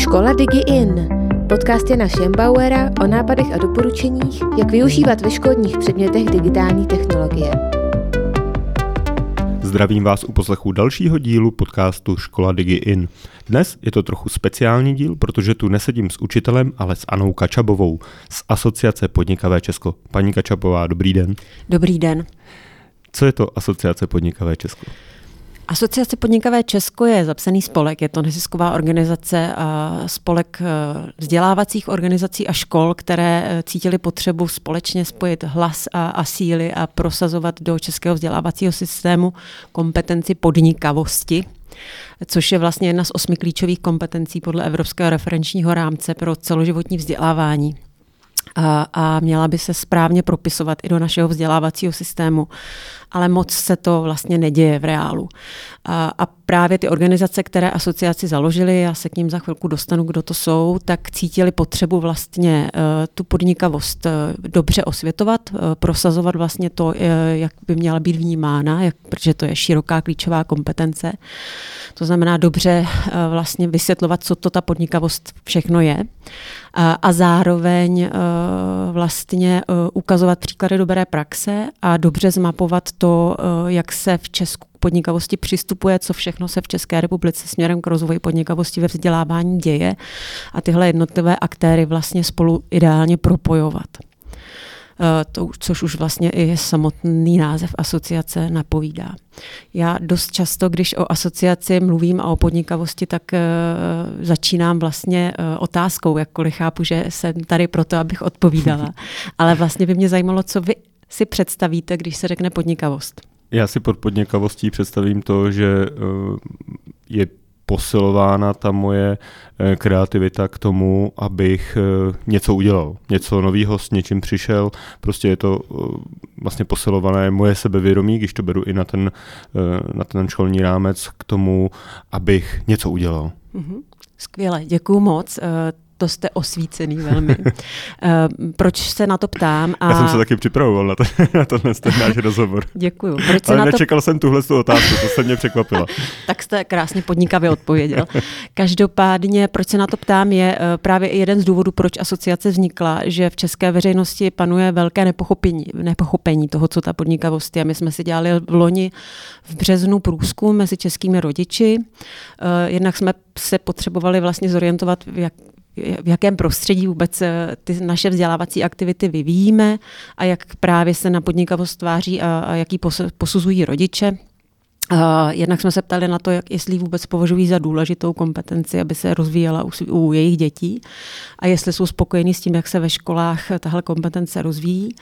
Škola Digi-In. Podcast Jana Schembauera o nápadech a doporučeních, jak využívat ve školních předmětech digitální technologie. Zdravím vás u poslechu dalšího dílu podcastu Škola Digi-In. Dnes je to trochu speciální díl, protože tu nesedím s učitelem, ale s Anou Kačabovou z Asociace Podnikavé Česko. Paní Kačabová, dobrý den. Dobrý den. Co je to Asociace Podnikavé Česko? Asociace Podnikavé Česko je zapsaný spolek, je to nezisková organizace a spolek vzdělávacích organizací a škol, které cítily potřebu společně spojit hlas a síly a prosazovat do českého vzdělávacího systému kompetenci podnikavosti, což je vlastně jedna z 8 klíčových kompetencí podle Evropského referenčního rámce pro celoživotní vzdělávání. A měla by se správně propisovat i do našeho vzdělávacího systému, ale moc se to vlastně neděje v reálu. A právě ty organizace, které asociaci založily, já se k ním za chvilku dostanu, kdo to jsou, tak cítili potřebu vlastně tu podnikavost dobře osvětovat, prosazovat vlastně to, jak by měla být vnímána, protože to je široká klíčová kompetence. To znamená dobře vlastně vysvětlovat, co to ta podnikavost všechno je. A zároveň vlastně ukazovat příklady dobré praxe a dobře zmapovat to, jak se v Česku k podnikavosti přistupuje, co všechno se v České republice směrem k rozvoji podnikavosti ve vzdělávání děje a tyhle jednotlivé aktéry vlastně spolu ideálně propojovat. Což už vlastně i samotný název asociace napovídá. Já dost často, když o asociaci mluvím a o podnikavosti, tak začínám vlastně otázkou, jakkoliv chápu, že jsem tady proto, abych odpovídala. Ale vlastně by mě zajímalo, co vy si představíte, když se řekne podnikavost. Já si pod podnikavostí představím to, že je posilována ta moje kreativita k tomu, abych něco udělal, něco nového, s něčím přišel. Prostě je to vlastně posilované moje sebevědomí, když to beru i na ten školní rámec, k tomu, abych něco udělal. Skvěle, děkuju moc. To jste osvícený velmi. Proč se na to ptám? Já jsem se taky připravoval na ten náš rozhovor. Děkuju. Ale nečekal jsem tuhle otázku, to se mě překvapilo. Tak jste krásně podnikavě odpověděl. Každopádně, proč se na to ptám, je právě jeden z důvodů, proč asociace vznikla, že v české veřejnosti panuje velké nepochopení toho, co ta podnikavost je. My jsme si dělali v loni v březnu průzkum mezi českými rodiči. Jednak jsme se potřebovali vlastně zorientovat, v jakém prostředí vůbec ty naše vzdělávací aktivity vyvíjíme a jak právě se na podnikavost tváří a jaký posuzují rodiče. Jednak jsme se ptali na to, jestli vůbec považují za důležitou kompetenci, aby se rozvíjela u jejich dětí a jestli jsou spokojení s tím, jak se ve školách tahle kompetence rozvíjí.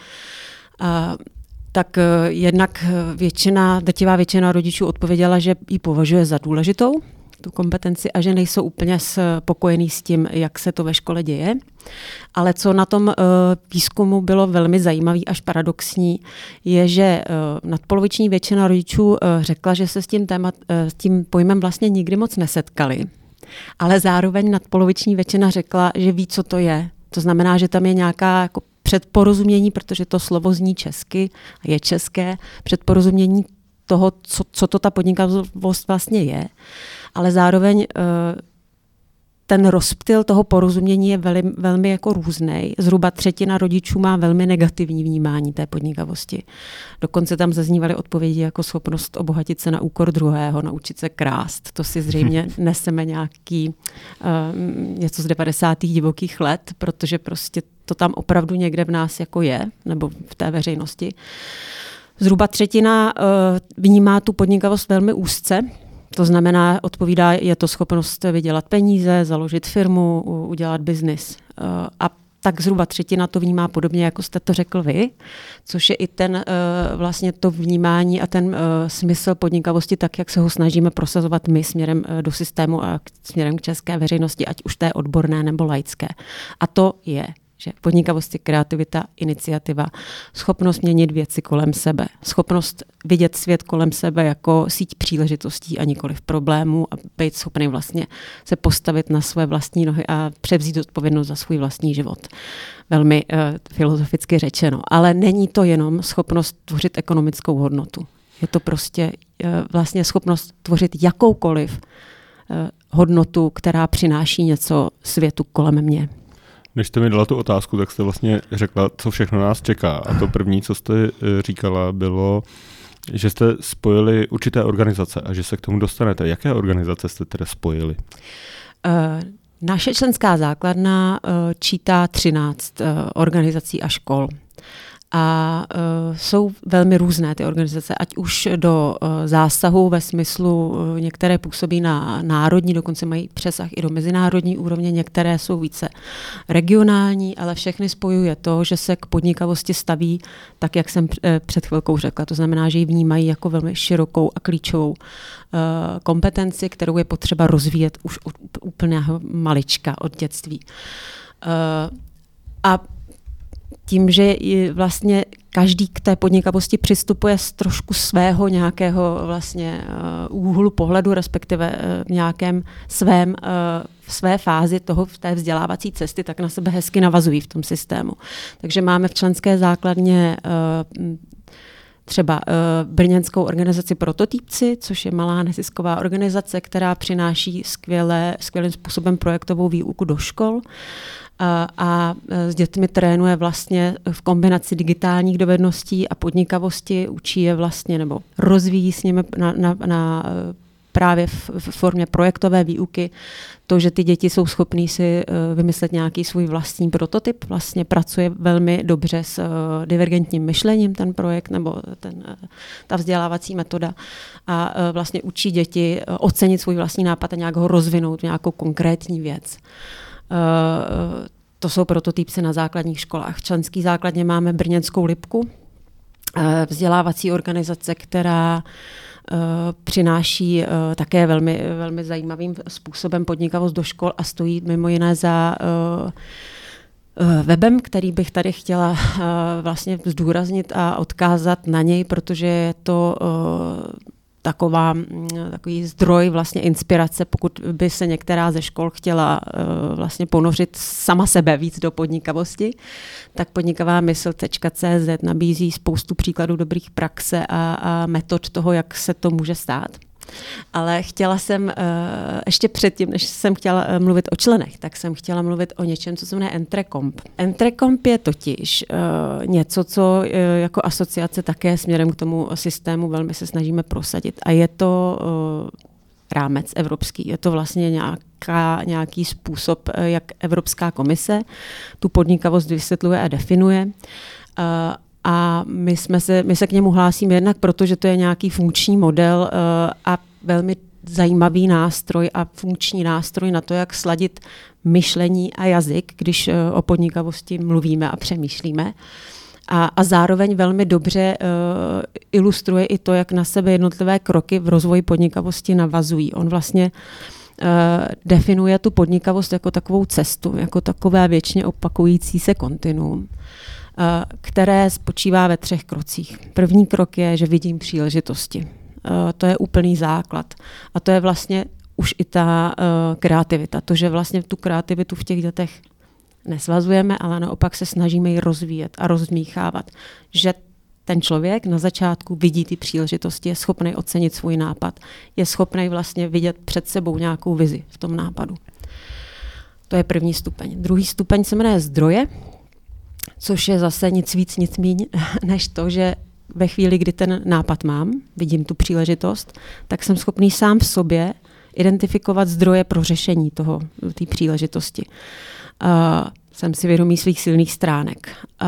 Tak jednak drtivá většina rodičů odpověděla, že ji považuje za důležitou, tu kompetenci, a že nejsou úplně spokojení s tím, jak se to ve škole děje. Ale co na tom výzkumu bylo velmi zajímavý až paradoxní, je, že nadpoloviční většina rodičů řekla, že se s tím pojmem vlastně nikdy moc nesetkali. Ale zároveň nadpoloviční většina řekla, že ví, co to je. To znamená, že tam je nějaká jako předporozumění, protože to slovo zní česky, je české, předporozumění toho, co to ta podnikavost vlastně je. Ale zároveň ten rozptyl toho porozumění je velmi jako různej. Zhruba třetina rodičů má velmi negativní vnímání té podnikavosti. Dokonce tam zaznívaly odpovědi jako schopnost obohatit se na úkor druhého, naučit se krást. To si zřejmě neseme něco z 90. divokých let, protože prostě to tam opravdu někde v nás jako je, nebo v té veřejnosti. Zhruba třetina vnímá tu podnikavost velmi úzce. To znamená, odpovídá, je to schopnost vydělat peníze, založit firmu, udělat biznis. A tak zhruba třetina to vnímá podobně, jako jste to řekl vy, což je i vlastně to vnímání a ten smysl podnikavosti, tak jak se ho snažíme prosazovat my směrem do systému a směrem k české veřejnosti, ať už té odborné nebo laické. A to je, že podnikavost je kreativita, iniciativa, schopnost měnit věci kolem sebe, schopnost vidět svět kolem sebe jako síť příležitostí a nikoliv problémů a být schopný vlastně se postavit na své vlastní nohy a převzít odpovědnost za svůj vlastní život. Velmi filozoficky řečeno. Ale není to jenom schopnost tvořit ekonomickou hodnotu. Je to prostě vlastně schopnost tvořit jakoukoliv hodnotu, která přináší něco světu kolem mě. Než jste mi dala tu otázku, tak jste vlastně řekla, co všechno nás čeká. A to první, co jste říkala, bylo, že jste spojili určité organizace a že se k tomu dostanete. Jaké organizace jste tedy spojili? Naše členská základna čítá 13 organizací a škol. A jsou velmi různé ty organizace, ať už do zásahu ve smyslu, některé působí na národní, dokonce mají přesah i do mezinárodní úrovně, některé jsou více regionální, ale všechny spojuje to, že se k podnikavosti staví tak, jak jsem před chvilkou řekla. To znamená, že ji vnímají jako velmi širokou a klíčovou kompetenci, kterou je potřeba rozvíjet už od úplného malička, od dětství. A tím, že vlastně každý k té podnikavosti přistupuje z trošku svého nějakého vlastně úhlu pohledu, respektive v nějakém své fázi toho v té vzdělávací cesty, tak na sebe hezky navazují v tom systému. Takže máme v členské základně třeba brněnskou organizaci Prototýpci, což je malá nezisková organizace, která přináší skvělým způsobem projektovou výuku do škol. A s dětmi trénuje vlastně v kombinaci digitálních dovedností a podnikavosti, učí je vlastně nebo rozvíjí s nimi právě v formě projektové výuky to, že ty děti jsou schopní si vymyslet nějaký svůj vlastní prototyp, vlastně pracuje velmi dobře s divergentním myšlením ten projekt nebo ta vzdělávací metoda a vlastně učí děti ocenit svůj vlastní nápad a nějak ho rozvinout v nějakou konkrétní věc. To jsou prototypy na základních školách. V členské základně máme brněnskou Lipku, vzdělávací organizace, která přináší také velmi, velmi zajímavým způsobem podnikavost do škol a stojí mimo jiné za webem, který bych tady chtěla vlastně zdůraznit a odkázat na něj, protože je to takový zdroj vlastně inspirace, pokud by se některá ze škol chtěla vlastně ponořit sama sebe víc do podnikavosti, tak podnikavamysl.cz nabízí spoustu příkladů dobrých praxe a metod toho, jak se to může stát. Ale chtěla jsem, ještě předtím, než jsem chtěla mluvit o členech, tak jsem chtěla mluvit o něčem, co se jmenuje Entrecomp. Entrecomp je totiž něco, co jako asociace také směrem k tomu systému velmi se snažíme prosadit. A je to rámec evropský. Je to vlastně nějaký způsob, jak Evropská komise tu podnikavost vysvětluje a definuje. A my se k němu hlásíme jednak proto, že to je nějaký funkční model a velmi zajímavý nástroj a funkční nástroj na to, jak sladit myšlení a jazyk, když o podnikavosti mluvíme a přemýšlíme. A zároveň velmi dobře ilustruje i to, jak na sebe jednotlivé kroky v rozvoji podnikavosti navazují. On vlastně definuje tu podnikavost jako takovou cestu, jako takové věčně opakující se kontinuum, které spočívá ve 3 krocích. První krok je, že vidím příležitosti. To je úplný základ. A to je vlastně už i ta kreativita. To, že vlastně tu kreativitu v těch dětech nesvazujeme, ale naopak se snažíme ji rozvíjet a rozmíchávat. Že ten člověk na začátku vidí ty příležitosti, je schopný ocenit svůj nápad, je schopný vlastně vidět před sebou nějakou vizi v tom nápadu. To je první stupeň. Druhý stupeň se jmenuje zdroje, což je zase nic víc, nic míň, než to, že ve chvíli, kdy ten nápad mám, vidím tu příležitost, tak jsem schopný sám v sobě identifikovat zdroje pro řešení té příležitosti. Jsem si vědomý svých silných stránek.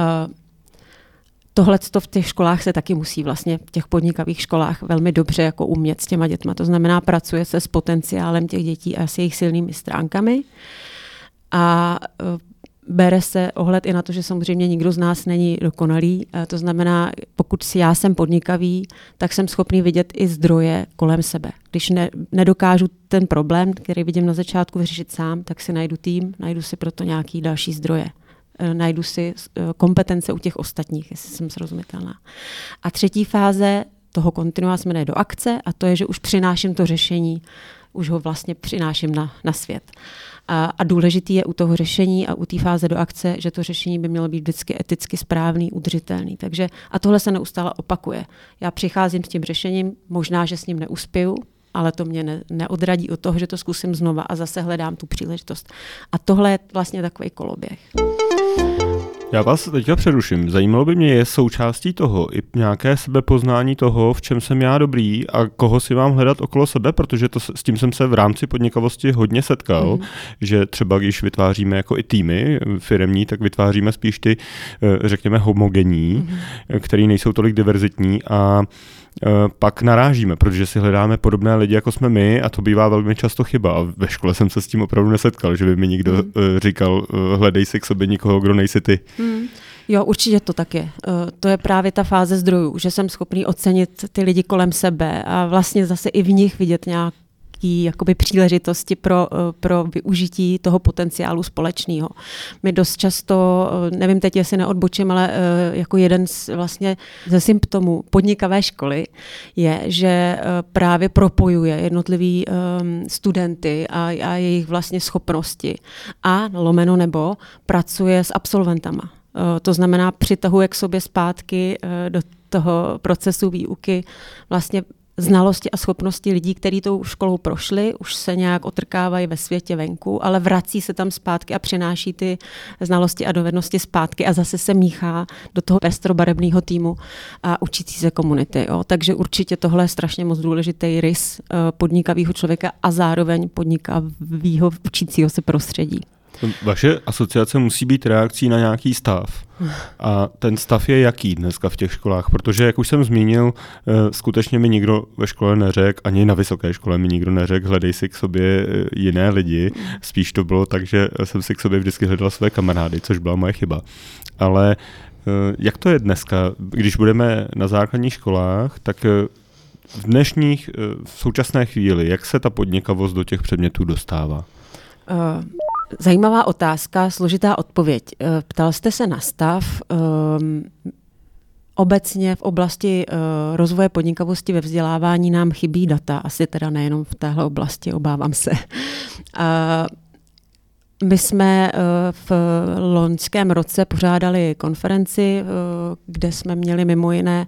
Tohleto v těch školách se taky musí vlastně v těch podnikavých školách velmi dobře jako umět s těma dětma. To znamená, pracuje se s potenciálem těch dětí a s jejich silnými stránkami a bere se ohled i na to, že samozřejmě nikdo z nás není dokonalý. To znamená, pokud si já jsem podnikavý, tak jsem schopný vidět i zdroje kolem sebe. Když nedokážu ten problém, který vidím na začátku, vyřešit sám, tak si najdu tým, najdu si proto nějaký další zdroje. Najdu si kompetence u těch ostatních, jestli jsem srozumitelná. A třetí fáze toho kontinua se jmenuje do akce a to je, že už přináším to řešení, už ho vlastně přináším na svět. A důležitý je u toho řešení a u té fáze do akce, že to řešení by mělo být vždycky eticky správný, udržitelný. Takže, a tohle se neustále opakuje. Já přicházím s tím řešením, možná, že s ním neuspěju, ale to mě neodradí od toho, že to zkusím znova a zase hledám tu příležitost. A tohle je vlastně takový koloběh. Já vás teďka přeruším. Zajímalo by mě, je součástí toho i nějaké sebepoznání toho, v čem jsem já dobrý a koho si mám hledat okolo sebe, protože s tím jsem se v rámci podnikavosti hodně setkal, že třeba když vytváříme jako i týmy firemní, tak vytváříme spíš ty, řekněme, homogenní, který nejsou tolik diverzitní a pak narážíme, protože si hledáme podobné lidi, jako jsme my a to bývá velmi často chyba. A ve škole jsem se s tím opravdu nesetkal, že by mi někdo říkal, hledej si k sobě nikoho, kdo nejsi ty. Jo, určitě to tak je. To je právě ta fáze zdrojů, že jsem schopný ocenit ty lidi kolem sebe a vlastně zase i v nich vidět nějaký jakoby příležitosti pro využití toho potenciálu společného. My dost často, nevím teď, jestli neodbočím, ale jako jeden vlastně ze symptomů podnikavé školy je, že právě propojuje jednotlivý studenty a jejich vlastně schopnosti a lomeno nebo pracuje s absolventama. To znamená, přitahuje k sobě zpátky do toho procesu výuky vlastně znalosti a schopnosti lidí, kteří tou školou prošli, už se nějak otrkávají ve světě venku, ale vrací se tam zpátky a přináší ty znalosti a dovednosti zpátky a zase se míchá do toho pestrobarevného týmu a učící se komunity. Jo. Takže určitě tohle je strašně moc důležitý rys podnikavého člověka a zároveň podnikavého učícího se prostředí. Vaše asociace musí být reakcí na nějaký stav. A ten stav je jaký dneska v těch školách? Protože, jak už jsem zmínil, skutečně mi nikdo ve škole neřekl, ani na vysoké škole mi nikdo neřekl, hledej si k sobě jiné lidi. Spíš to bylo tak, že jsem si k sobě vždycky hledal své kamarády, což byla moje chyba. Ale jak to je dneska? Když budeme na základních školách, tak v současné chvíli, jak se ta podnikavost do těch předmětů dostává? Zajímavá otázka, složitá odpověď. Ptal jste se na stav. Obecně v oblasti rozvoje podnikavosti ve vzdělávání nám chybí data, asi teda nejenom v téhle oblasti, obávám se. My jsme v loňském roce pořádali konferenci, kde jsme měli mimo jiné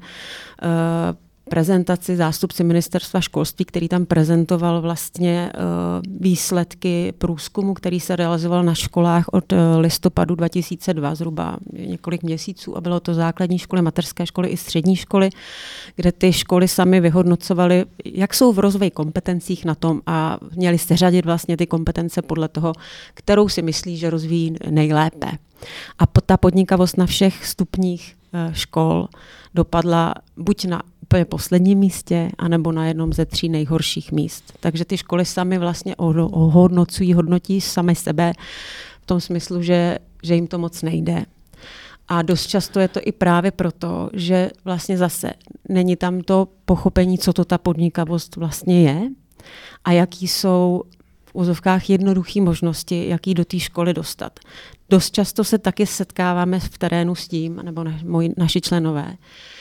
prezentaci zástupci ministerstva školství, který tam prezentoval vlastně výsledky průzkumu, který se realizoval na školách od listopadu 2002, zhruba několik měsíců, a bylo to základní školy, mateřské školy i střední školy, kde ty školy sami vyhodnocovaly, jak jsou v rozvoji kompetencích na tom a měli seřadit vlastně ty kompetence podle toho, kterou si myslí, že rozvíjí nejlépe. A ta podnikavost na všech stupních škol dopadla buď na úplně posledním místě, anebo na jednom ze 3 nejhorších míst. Takže ty školy sami vlastně hodnotí sami sebe v tom smyslu, že jim to moc nejde. A dost často je to i právě proto, že vlastně zase není tam to pochopení, co to ta podnikavost vlastně je a jaký jsou v úzovkách jednoduché možnosti, jaký do té školy dostat. Dost často se taky setkáváme v terénu s tím, nebo naši členové,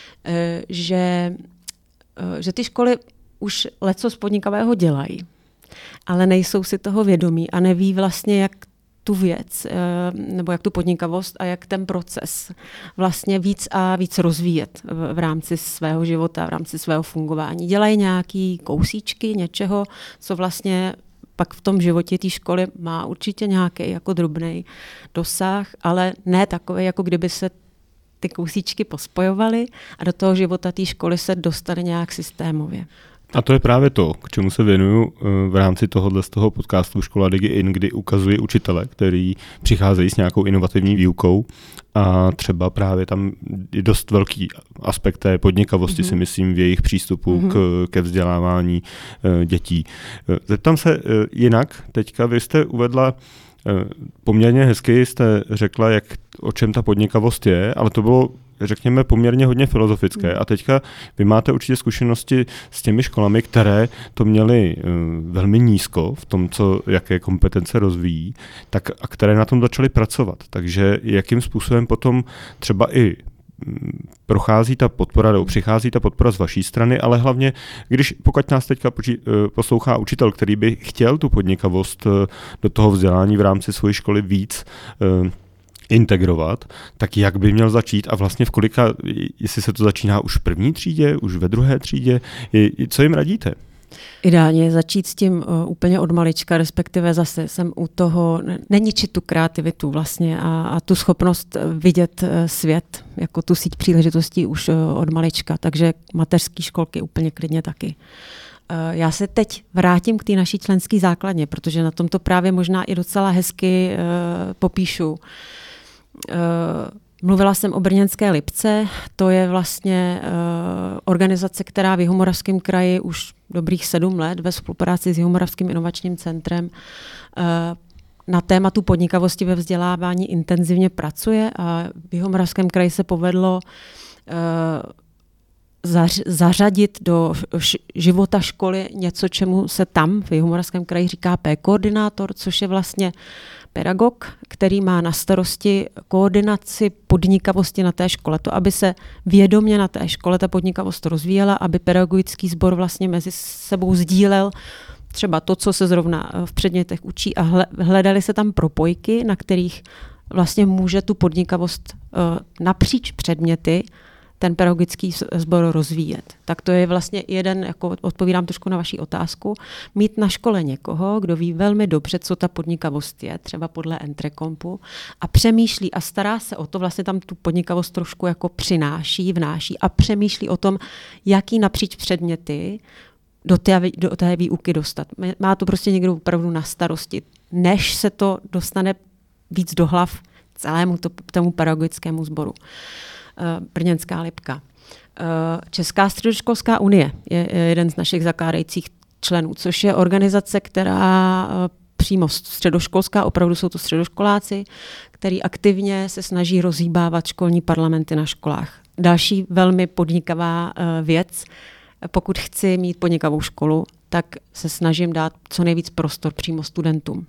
že ty školy už lecos podnikavého dělají, ale nejsou si toho vědomí a neví vlastně, jak tu věc, nebo jak tu podnikavost a jak ten proces vlastně víc a víc rozvíjet v rámci svého života, v rámci svého fungování. Dělají nějaký kousíčky něčeho, co vlastně pak v tom životě té školy má určitě nějaký jako drobný dosah, ale ne takový, jako kdyby se ty kousíčky pospojovaly a do toho života té školy se dostane nějak systémově. A to je právě to, k čemu se věnuju v rámci z toho podcastu Škola DigiIn, kdy ukazuji učitele, který přicházejí s nějakou inovativní výukou a třeba právě tam je dost velký aspekt té podnikavosti, si myslím, v jejich přístupu ke vzdělávání dětí. Zeptám se jinak, teďka vy jste uvedla poměrně hezky, jste řekla, o čem ta podnikavost je, ale to bylo, řekněme, poměrně hodně filozofické. A teďka vy máte určitě zkušenosti s těmi školami, které to měly velmi nízko v tom, jaké kompetence rozvíjí, a které na tom začaly pracovat. Takže jakým způsobem potom třeba i přichází ta podpora z vaší strany, ale hlavně, pokud nás teďka poslouchá učitel, který by chtěl tu podnikavost do toho vzdělání v rámci své školy víc integrovat, tak jak by měl začít a vlastně v kolika, jestli se to začíná už v první třídě, už ve druhé třídě, co jim radíte? Ideálně začít s tím úplně od malička, respektive zase jsem u toho neničit tu kreativitu vlastně a tu schopnost vidět svět jako tu síť příležitostí už od malička, takže mateřské školky úplně klidně taky. Já se teď vrátím k té naší členské základně, protože na tom to právě možná i docela hezky popíšu. Mluvila jsem o brněnské Lipce, to je vlastně organizace, která v Jihomoravském kraji už dobrých 7 let ve spolupráci s Jihomoravským inovačním centrem na tématu podnikavosti ve vzdělávání intenzivně pracuje a v Jihomoravském kraji se povedlo zařadit do života školy něco, čemu se tam v Jihomoravském kraji říká P-koordinátor, což je vlastně pedagog, který má na starosti koordinaci podnikavosti na té škole. To, aby se vědomě na té škole ta podnikavost rozvíjela, aby pedagogický sbor vlastně mezi sebou sdílel třeba to, co se zrovna v předmětech učí a hledali se tam propojky, na kterých vlastně může tu podnikavost napříč předměty ten pedagogický sbor rozvíjet. Tak to je vlastně jeden, jako odpovídám trošku na vaši otázku, mít na škole někoho, kdo ví velmi dobře, co ta podnikavost je, třeba podle Entrekompu, a přemýšlí a stará se o to, vlastně tam tu podnikavost trošku jako vnáší a přemýšlí o tom, jaký napříč předměty do té výuky dostat. Má to prostě někdo opravdu na starosti, než se to dostane víc do hlav celému tomu pedagogickému sboru. Brněnská Lipka. Česká středoškolská unie je jeden z našich zakládajících členů, což je organizace, která přímo středoškolská, opravdu jsou to středoškoláci, který aktivně se snaží rozhýbávat školní parlamenty na školách. Další velmi podnikavá věc, pokud chci mít podnikavou školu, tak se snažím dát co nejvíc prostor přímo studentům.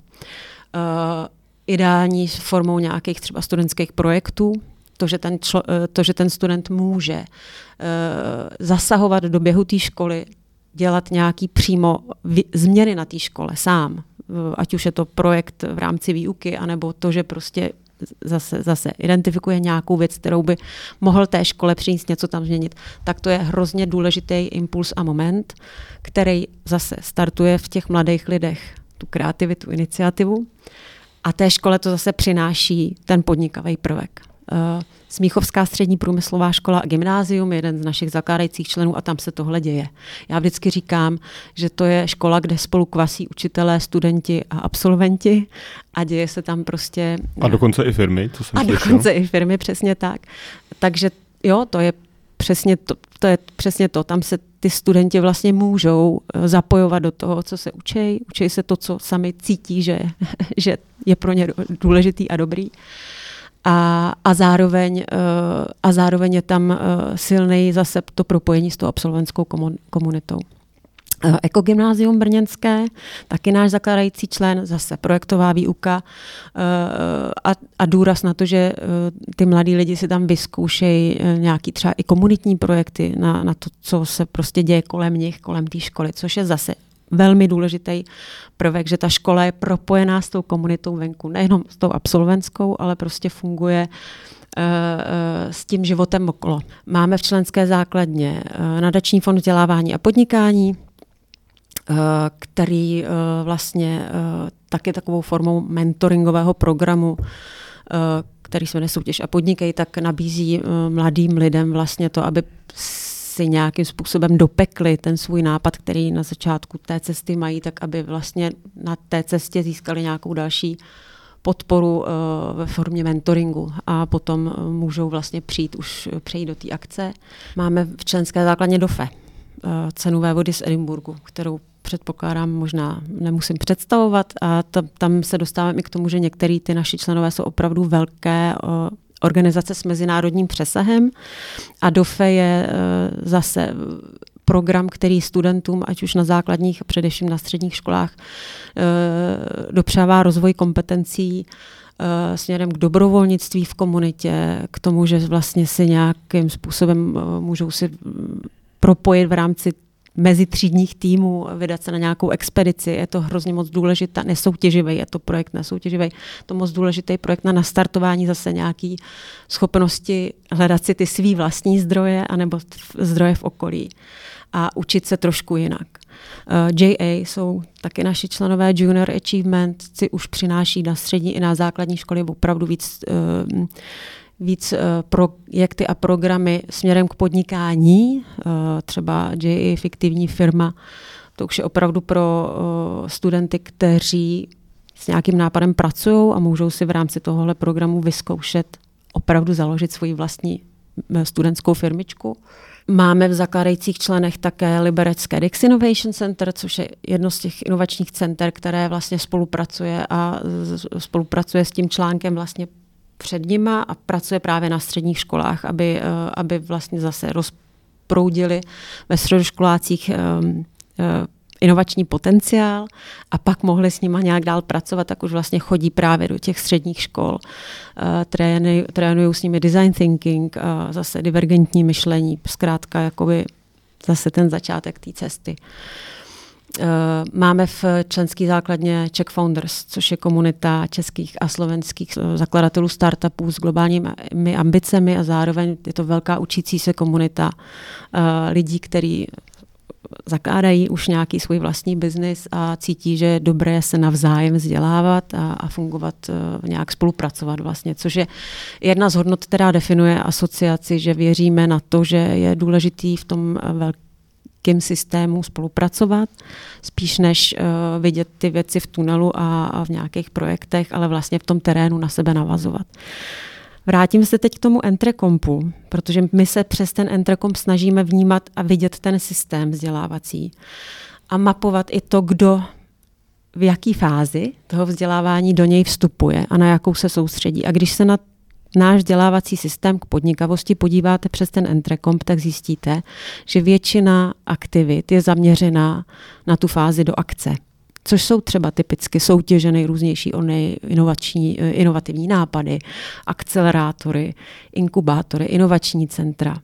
Ideální formou nějakých třeba studentských projektů, to, že ten student může zasahovat do běhu té školy, dělat nějaký přímo změny na té škole sám, ať už je to projekt v rámci výuky, anebo to, že prostě zase identifikuje nějakou věc, kterou by mohl té škole přinést, něco tam změnit, tak to je hrozně důležitý impuls a moment, který zase startuje v těch mladých lidech tu kreativitu, iniciativu a té škole to zase přináší ten podnikavý prvek. Smíchovská střední průmyslová škola a gymnázium je jeden z našich zakládajících členů a tam se tohle děje. Já vždycky říkám, že to je škola, kde spolu kvasí učitelé, studenti a absolventi a děje se tam prostě... A dokonce i firmy, co jsem slyšel. Dokonce i firmy, přesně tak. Takže jo, to je přesně to. Tam se ty studenti vlastně můžou zapojovat do toho, co se učí. Učí se to, co sami cítí, že je pro ně důležitý a dobrý. A zároveň je tam silný zase to propojení s tou absolventskou komunitou. Ekogymnázium brněnské, taky náš zakládající člen, zase projektová výuka a důraz na to, že ty mladí lidi si tam vyzkoušejí nějaký třeba i komunitní projekty na to, co se prostě děje kolem nich, kolem té školy, což je zase velmi důležitý prvek, že ta škola je propojená s tou komunitou venku, nejenom s tou absolventskou, ale prostě funguje s tím životem okolo. Máme v členské základně nadační fond vzdělávání a podnikání, který vlastně taky takovou formou mentoringového programu, který se jmenuje Soutěž a podnikej, tak nabízí mladým lidem vlastně to, aby si nějakým způsobem dopekli ten svůj nápad, který na začátku té cesty mají, tak aby vlastně na té cestě získali nějakou další podporu ve formě mentoringu a potom můžou vlastně přejít do té akce. Máme v členské základně DOFE, cenu vévody z Edinburgu, kterou předpokládám, možná nemusím představovat a tam se dostáváme i k tomu, že některý ty naši členové jsou opravdu velké organizace s mezinárodním přesahem a DOFE je zase program, který studentům, ať už na základních a především na středních školách, dopřává rozvoj kompetencí směrem k dobrovolnictví v komunitě, k tomu, že vlastně si nějakým způsobem můžou si propojit v rámci mezitřídních týmů, vydat se na nějakou expedici. Je to hrozně moc důležitá, nesoutěživý, je to projekt nesoutěživý, to moc důležitý projekt na nastartování zase nějaký schopnosti hledat si ty svý vlastní zdroje anebo zdroje v okolí. a učit se trošku jinak. JA jsou taky naši členové Junior Achievement, si už přináší na střední i na základní školy opravdu víc projekty a programy směrem k podnikání, třeba JA fiktivní firma, to už je opravdu pro studenty, kteří s nějakým nápadem pracují a můžou si v rámci tohohle programu vyzkoušet opravdu založit svoji vlastní studentskou firmičku. Máme v zakládajících členech také Liberecké Dix Innovation Center, což je jedno z těch inovačních center, které vlastně spolupracuje s tím článkem vlastně před nima a pracuje právě na středních školách, aby vlastně zase rozproudili ve středoškolácích inovační potenciál a pak mohli s nima nějak dál pracovat, tak už vlastně chodí právě do těch středních škol. Trénují s nimi design thinking, zase divergentní myšlení, zkrátka jakoby zase ten začátek té cesty. Máme v členské základně Czech Founders, což je komunita českých a slovenských zakladatelů startupů s globálními ambicemi a zároveň je to velká učící se komunita lidí, kteří zakládají už nějaký svůj vlastní biznis a cítí, že je dobré se navzájem vzdělávat a fungovat, nějak spolupracovat vlastně, což je jedna z hodnot, která definuje asociaci, že věříme na to, že je důležitý v tom velkém systému spolupracovat, spíš než vidět ty věci v tunelu a v nějakých projektech, ale vlastně v tom terénu na sebe navazovat. Vrátím se teď k tomu Entrekompu, protože my se přes ten Entrekomp snažíme vnímat a vidět ten systém vzdělávací a mapovat i to, kdo v jaký fázi toho vzdělávání do něj vstupuje a na jakou se soustředí. A když se na náš vzdělávací systém k podnikavosti podíváte přes ten Entrekomp, tak zjistíte, že většina aktivit je zaměřená na tu fázi do akce. Což jsou třeba typicky soutěže nejrůznější o inovativní nápady, akcelerátory, inkubátory, inovační centra.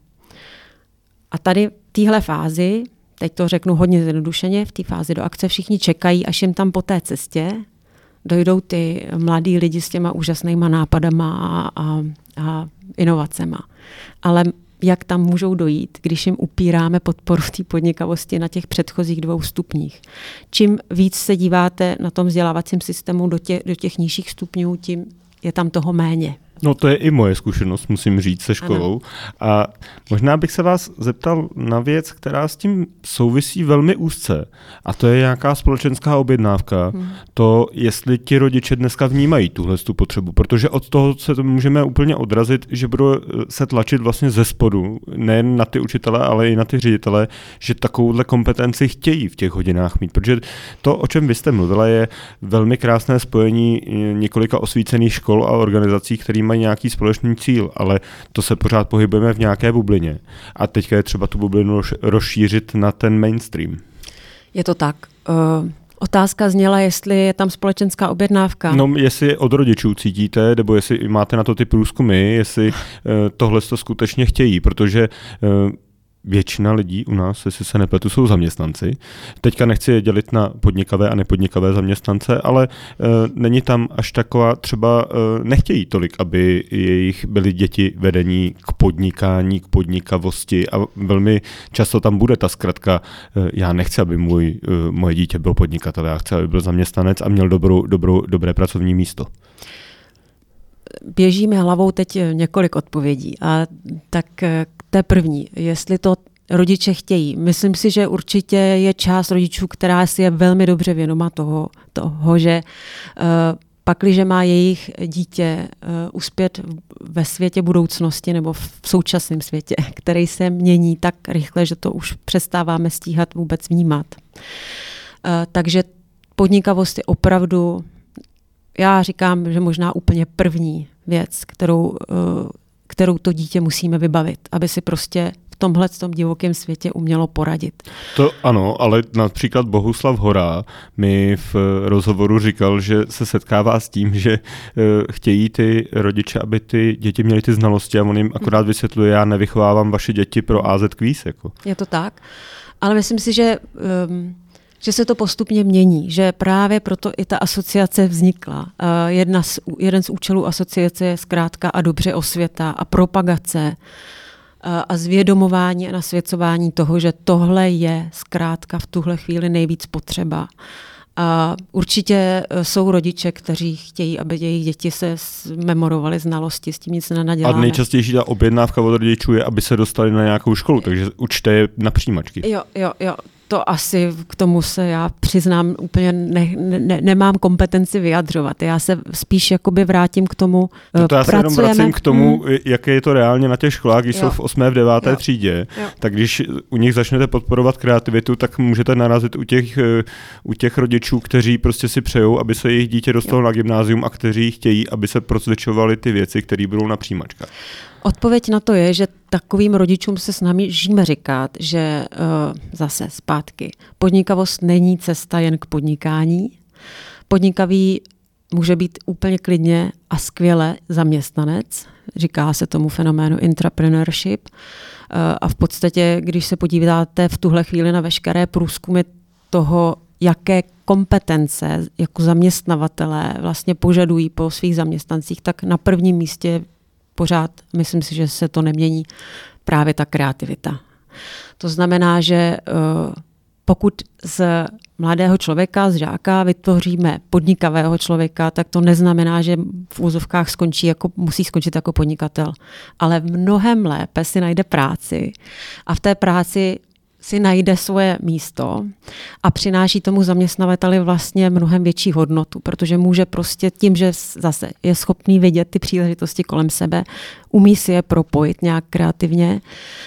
A tady v téhle fázi, teď to řeknu hodně zjednodušeně, v té fázi do akce všichni čekají, až jim tam po té cestě dojdou ty mladí lidi s těma úžasnýma nápadama a inovacema. Ale jak tam můžou dojít, když jim upíráme podporu té podnikavosti na těch předchozích 2 stupních. Čím víc se díváte na tom vzdělávacím systému do těch nižších stupňů, tím je tam toho méně. No to je i moje zkušenost, musím říct, se školou. Ano. A možná bych se vás zeptal na věc, která s tím souvisí velmi úzce. A to je nějaká společenská objednávka. To, jestli ti rodiče dneska vnímají tuhle potřebu. Protože od toho se to můžeme úplně odrazit, že budou se tlačit vlastně ze spodu, nejen na ty učitele, ale i na ty ředitele, že takovouhle kompetenci chtějí v těch hodinách mít. Protože to, o čem vy jste mluvila, je velmi krásné spojení několika osvícených škol a organizací, které mají nějaký společný cíl, ale to se pořád pohybujeme v nějaké bublině. A teďka je třeba tu bublinu rozšířit na ten mainstream. Je to tak. Otázka zněla, jestli je tam společenská objednávka. No, jestli od rodičů cítíte, nebo jestli máte na to ty průzkumy, jestli tohle to skutečně chtějí, protože většina lidí u nás, jestli se nepletu, jsou zaměstnanci. Teďka nechci je dělit na podnikavé a nepodnikavé zaměstnance, ale není tam až taková, třeba nechtějí tolik, aby jejich byly děti vedení k podnikání, k podnikavosti a velmi často tam bude ta zkratka, já nechci, aby moje dítě byl podnikatel, já chci, aby byl zaměstnanec a měl dobré pracovní místo. Běží mi hlavou teď několik odpovědí. A tak k té první, jestli to rodiče chtějí. Myslím si, že určitě je část rodičů, která si je velmi dobře vědoma toho že pakliže má jejich dítě uspět ve světě budoucnosti nebo v současném světě, který se mění tak rychle, že to už přestáváme stíhat vůbec vnímat. Takže podnikavost je opravdu, já říkám, že možná úplně první věc, kterou to dítě musíme vybavit, aby si prostě v tomhletom divokém světě umělo poradit. To ano, ale například Bohuslav Hora mi v rozhovoru říkal, že se setkává s tím, že chtějí ty rodiče, aby ty děti měly ty znalosti a on jim akorát vysvětluje, já nevychovávám vaše děti pro AZ Quiz. Jako. Je to tak, ale myslím si, že se to postupně mění, že právě proto i ta asociace vznikla. Jeden z účelů asociace je zkrátka a dobře osvěta a propagace a zvědomování a nasvěcování toho, že tohle je zkrátka v tuhle chvíli nejvíc potřeba. A určitě jsou rodiče, kteří chtějí, aby jejich děti se memorovaly znalosti, s tím nic nenaděláme. A nejčastější ta objednávka od rodičů je, aby se dostali na nějakou školu, takže učte je na přijímačky. Jo. To asi k tomu se já přiznám úplně nemám kompetenci vyjadřovat. Já se spíš jakoby vrátím k tomu, to já se jenom vracím k tomu, jaké je to reálně na těch školách, když jsou v 8. v 9. třídě, tak když u nich začnete podporovat kreativitu, tak můžete narazit u těch rodičů, kteří prostě si přejou, aby se jejich dítě dostalo na gymnázium a kteří chtějí, aby se procvičovaly ty věci, které budou na přijímačkách. Odpověď na to je, že takovým rodičům se snažíme říkat, že zase zpátky, podnikavost není cesta jen k podnikání. Podnikavý může být úplně klidně a skvěle zaměstnanec. Říká se tomu fenoménu intrapreneurship. A v podstatě, když se podíváte v tuhle chvíli na veškeré průzkumy toho, jaké kompetence jako zaměstnavatelé vlastně požadují po svých zaměstnancích, tak na prvním místě pořád, myslím si, že se to nemění, právě ta kreativita. To znamená, že pokud z mladého člověka, z žáka vytvoříme podnikavého člověka, tak to neznamená, že v úzovkách musí skončit jako podnikatel. Ale mnohem lépe si najde práci a v té práci si najde svoje místo a přináší tomu zaměstnavateli vlastně mnohem větší hodnotu, protože může prostě tím, že zase je schopný vidět ty příležitosti kolem sebe, umí si je propojit nějak kreativně,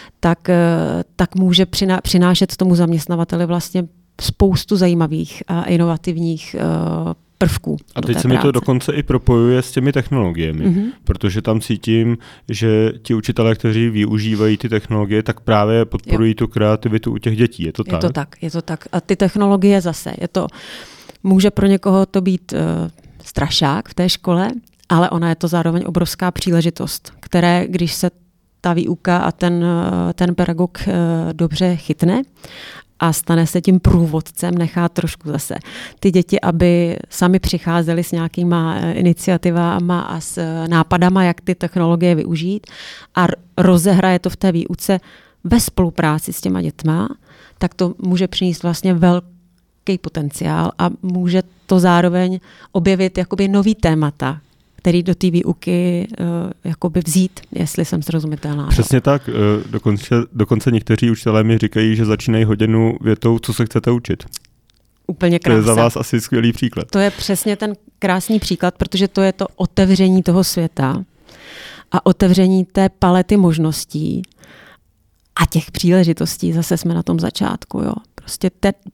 tak může přinášet tomu zaměstnavateli vlastně spoustu zajímavých a inovativních prvků. A teď se mi to dokonce i propojuje s těmi technologiemi, protože tam cítím, že ti učitelé, kteří využívají ty technologie, tak právě podporují tu kreativitu u těch dětí. Je to tak? Je to tak. A ty technologie zase, může pro někoho to být strašák v té škole, ale ona je to zároveň obrovská příležitost, které, když se ta výuka a ten pedagog dobře chytne a stane se tím průvodcem, nechá trošku zase ty děti, aby sami přicházeli s nějakýma iniciativama a s nápadama, jak ty technologie využít a rozehraje to v té výuce ve spolupráci s těma dětma, tak to může přinést vlastně velký potenciál a může to zároveň objevit jakoby nový témata, který do té výuky jakoby vzít, jestli jsem srozumitelná. Přesně tak. Dokonce někteří učitelé mi říkají, že začínají hodinu větou, co se chcete učit. Úplně krásně. To je za vás asi skvělý příklad. To je přesně ten krásný příklad, protože to je to otevření toho světa a otevření té palety možností a těch příležitostí. Zase jsme na tom začátku. Jo. Prostě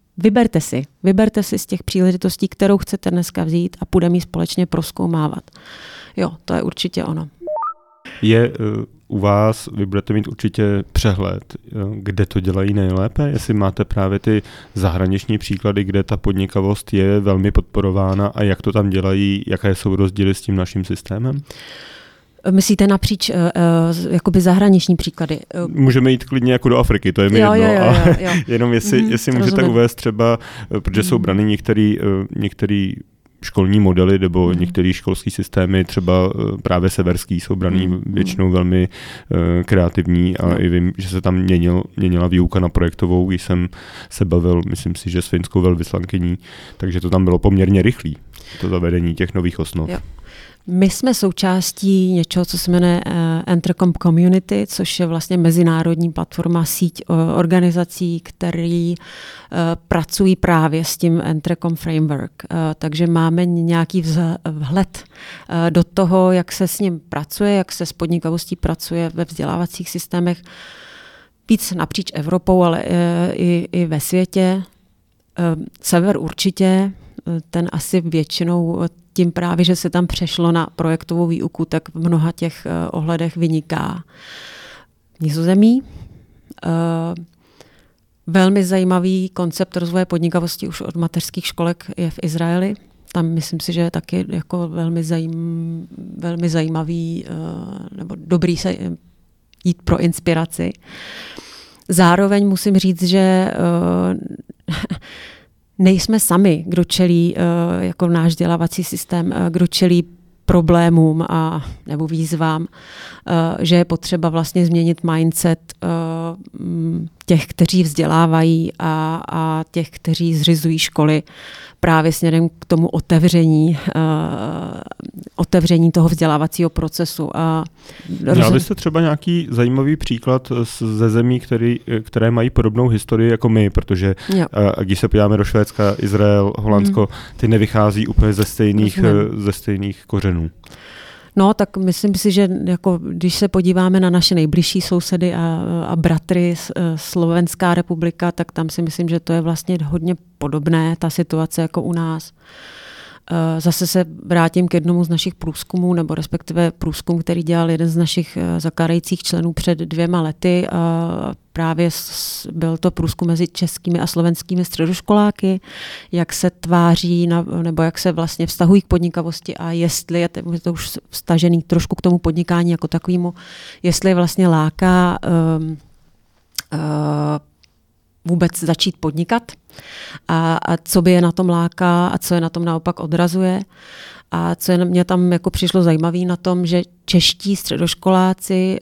vyberte si z těch příležitostí, kterou chcete dneska vzít a půjdeme ji společně prozkoumávat. Jo, to je určitě ono. Je u vás, vy budete mít určitě přehled, kde to dělají nejlépe, jestli máte právě ty zahraniční příklady, kde ta podnikavost je velmi podporována a jak to tam dělají, jaké jsou rozdíly s tím naším systémem? Myslíte napříč jakoby zahraniční příklady? Můžeme jít klidně jako do Afriky, to je mi jedno. Jo. Jenom jestli můžete uvést třeba, protože jsou brany některý školní modely nebo některé školské systémy, třeba právě severský, jsou braný většinou velmi kreativní a i vím, že se tam měnila výuka na projektovou, když jsem se bavil, myslím si, že s finskou velvyslankyní, takže to tam bylo poměrně rychlý, to zavedení těch nových osnov. Jo. My jsme součástí něčeho, co se jmenuje Entrecom Community, což je vlastně mezinárodní platforma, síť organizací, které pracují právě s tím Entrecom Framework. Takže máme nějaký vhled do toho, jak se s ním pracuje, jak se s podnikavostí pracuje ve vzdělávacích systémech víc napříč Evropou, ale i ve světě. Sever určitě, ten asi většinou tím právě, že se tam přešlo na projektovou výuku, tak v mnoha těch ohledech vyniká. Nizozemí. Velmi zajímavý koncept rozvoje podnikavosti už od mateřských školek je v Izraeli. Tam myslím si, že je taky jako velmi zajímavý nebo dobrý se jít pro inspiraci. Zároveň musím říct, že nejsme sami, kdo čelí, jako náš vzdělávací systém, kdo čelí problémům nebo výzvám, že je potřeba vlastně změnit mindset těch, kteří vzdělávají a těch, kteří zřizují školy právě směrem k tomu otevření toho vzdělávacího procesu. Měla byste třeba nějaký zajímavý příklad ze zemí, které mají podobnou historii jako my, protože když se podíváme do Švédska, Izrael, Holandsko, ty nevychází úplně ze stejných kořenů. No, tak myslím si, že jako, když se podíváme na naše nejbližší sousedy a bratry, Slovenská republika, tak tam si myslím, že to je vlastně hodně podobné, ta situace jako u nás. Zase se vrátím k jednomu z našich průzkumů, nebo respektive průzkum, který dělal jeden z našich zakládajících členů před 2 lety. Právě byl to průzkum mezi českými a slovenskými středoškoláky, jak se tváří, nebo jak se vlastně vztahují k podnikavosti a jestli je to už vztažený trošku k tomu podnikání jako takovému, jestli vlastně láká vůbec začít podnikat a co by je na tom láká a co je na tom naopak odrazuje. A co je mě tam jako přišlo zajímavé na tom, že čeští středoškoláci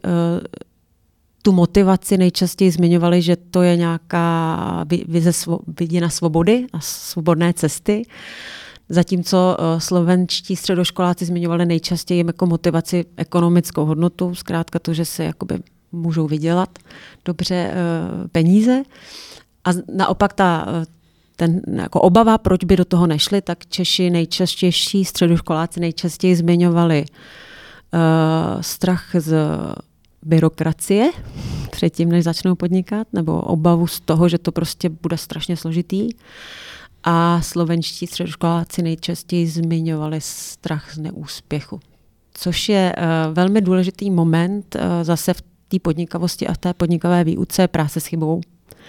tu motivaci nejčastěji zmiňovali, že to je nějaká vidina svobody a svobodné cesty. Zatímco slovenští středoškoláci zmiňovali nejčastěji jako motivaci ekonomickou hodnotu, zkrátka to, že se jakoby můžou vydělat dobře peníze. A naopak jako obava, proč by do toho nešli, tak Češi nejčastější středoškoláci nejčastěji zmiňovali strach z byrokracie předtím, než začnou podnikat, nebo obavu z toho, že to prostě bude strašně složitý. A slovenští středoškoláci nejčastěji zmiňovali strach z neúspěchu. Což je velmi důležitý moment zase v té podnikavosti a v té podnikavé výuce práce s chybou.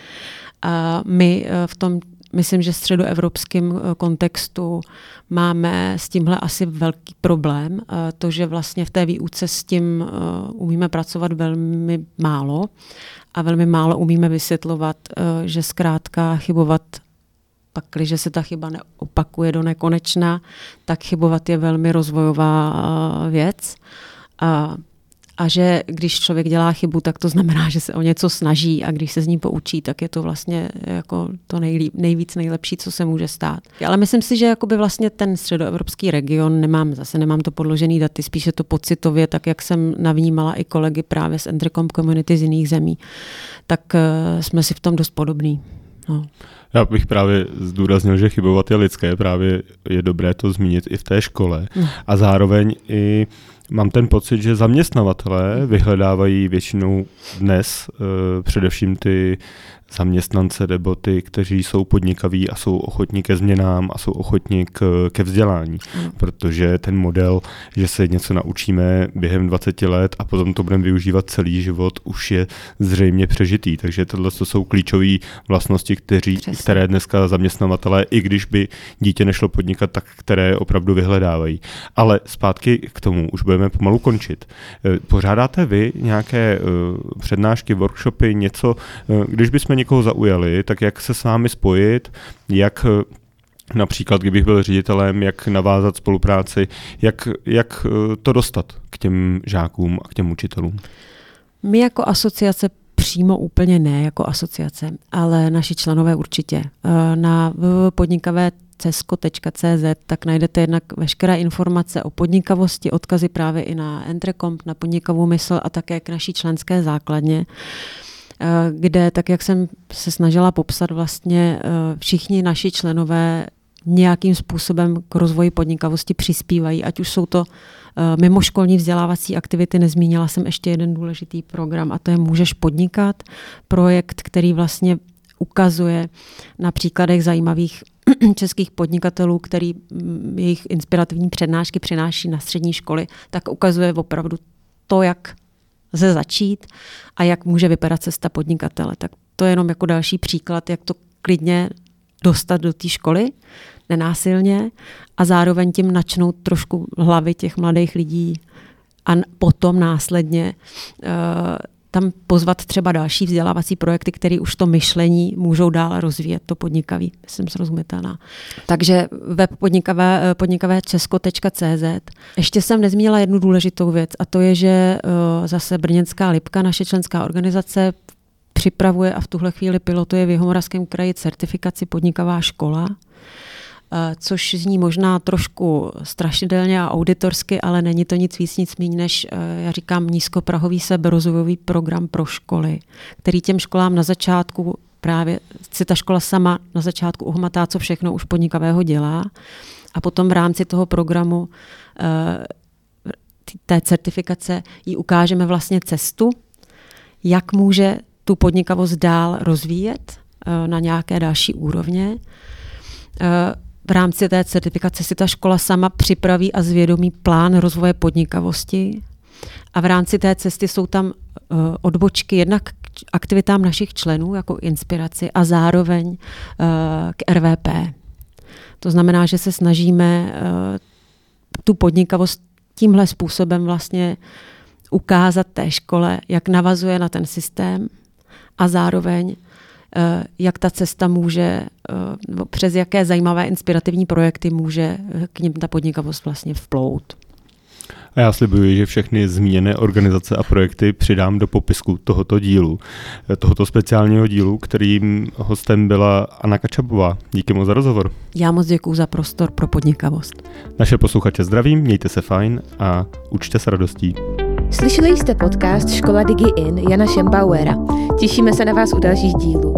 A my v tom, myslím, že středoevropském kontextu máme s tímhle asi velký problém. To, že vlastně v té výuce s tím umíme pracovat velmi málo a velmi málo umíme vysvětlovat, že zkrátka chybovat, pakliže se ta chyba neopakuje do nekonečna, tak chybovat je velmi rozvojová věc. A že když člověk dělá chybu, tak to znamená, že se o něco snaží a když se z ní poučí, tak je to vlastně jako to nejlepší, co se může stát. Ale myslím si, že jakoby vlastně ten středoevropský region, nemám to podložený daty, spíše to pocitově, tak jak jsem navnímala i kolegy právě z Entrecom Community z jiných zemí, tak jsme si v tom dost podobný. No. Já bych právě zdůraznil, že chybovat je lidské, právě je dobré to zmínit i v té škole. A zároveň i mám ten pocit, že zaměstnavatelé vyhledávají většinou dnes především ty zaměstnance nebo ty, kteří jsou podnikaví a jsou ochotní ke změnám a jsou ochotní ke vzdělání. Protože ten model, že se něco naučíme během 20 let a potom to budeme využívat celý život, už je zřejmě přežitý. Takže tohle jsou klíčové vlastnosti, které dneska zaměstnavatelé, i když by dítě nešlo podnikat, tak které opravdu vyhledávají. Ale zpátky k tomu, už budeme pomalu končit. Pořádáte vy nějaké přednášky, workshopy, něco, když bychom někoho zaujali, tak jak se s vámi spojit, jak například, kdybych byl ředitelem, jak navázat spolupráci, jak to dostat k těm žákům a k těm učitelům? My jako asociace přímo úplně ne jako asociace, ale naši členové určitě. Na www.podnikavé.cz tak najdete jednak veškeré informace o podnikavosti, odkazy právě i na Entrecom, na podnikavou mysl a také k naší členské základně, kde, tak jak jsem se snažila popsat, vlastně všichni naši členové nějakým způsobem k rozvoji podnikavosti přispívají, ať už jsou to mimoškolní vzdělávací aktivity. Nezmínila jsem ještě jeden důležitý program a to je Můžeš podnikat, projekt, který vlastně ukazuje na příkladech zajímavých českých podnikatelů, který jejich inspirativní přednášky přináší na střední školy, tak ukazuje opravdu to, jak lze začít a jak může vypadat cesta podnikatele. Tak to je jenom jako další příklad, jak to klidně dostat do té školy, nenásilně a zároveň tím načnout trošku hlavy těch mladých lidí a potom následně tam pozvat třeba další vzdělávací projekty, které už to myšlení můžou dál rozvíjet, to podnikavý, myslím srozumitelná. Takže web podnikavé česko.cz. Ještě jsem nezmínila jednu důležitou věc a to je, že zase Brněnská Lipka, naše členská organizace, připravuje a v tuhle chvíli pilotuje v Jihomoravském kraji certifikaci Podnikavá škola, což zní možná trošku strašidelně a auditorsky, ale není to nic víc, nic méně než, já říkám, nízkoprahový seberozvojový program pro školy, který těm školám na začátku právě si ta škola sama na začátku uhmatá, co všechno už podnikavého dělá a potom v rámci toho programu té certifikace jí ukážeme vlastně cestu, jak může tu podnikavost dál rozvíjet na nějaké další úrovně. V rámci té certifikace si ta škola sama připraví a zvědomí plán rozvoje podnikavosti a v rámci té cesty jsou tam odbočky jednak k aktivitám našich členů jako inspiraci a zároveň k RVP. To znamená, že se snažíme tu podnikavost tímhle způsobem vlastně ukázat té škole, jak navazuje na ten systém a zároveň jak ta cesta může, přes jaké zajímavé inspirativní projekty může k nim ta podnikavost vlastně vplout. A já slibuji, že všechny zmíněné organizace a projekty přidám do popisku tohoto dílu, tohoto speciálního dílu, kterým hostem byla Anna Kačapová. Díky moc za rozhovor. Já moc děkuju za prostor pro podnikavost. Naše posluchače zdravím, mějte se fajn a učte se radostí. Slyšeli jste podcast Škola Digi In Jana Šembauera. Těšíme se na vás u dalších dílů.